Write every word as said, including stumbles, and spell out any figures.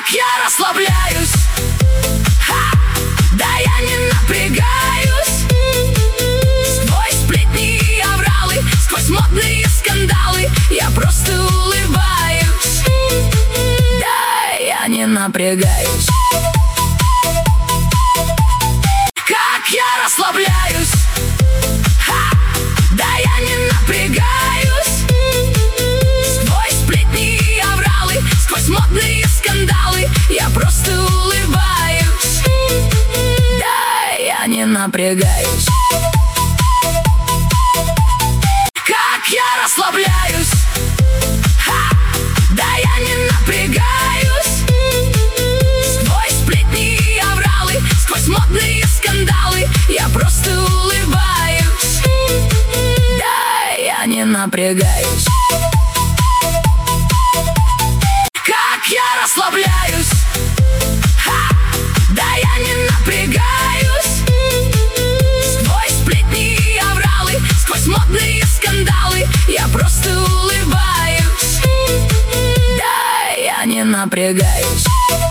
Как я расслабляюсь, ха! Да я не напрягаюсь. Сквозь сплетни и овралы, сквозь модные скандалы я просто улыбаюсь. Да я не напрягаюсь. Как я расслабляюсь, ха! Да я не напрягаюсь. Сквозь сплетни и овралы, сквозь модные скандалы я просто улыбаюсь. Да я не напрягаюсь. Как я расслабляюсь, ха! Да я не напрягаюсь. Сквозь сплетни и овралы, сквозь модные скандалы я просто улыбаюсь. Да я не напрягаюсь. Как я расслабляюсь, ха! Да я не напрягаюсь. Сквозь сплетни и овралы, сквозь модные скандалы я просто улыбаюсь. Да я не напрягаюсь.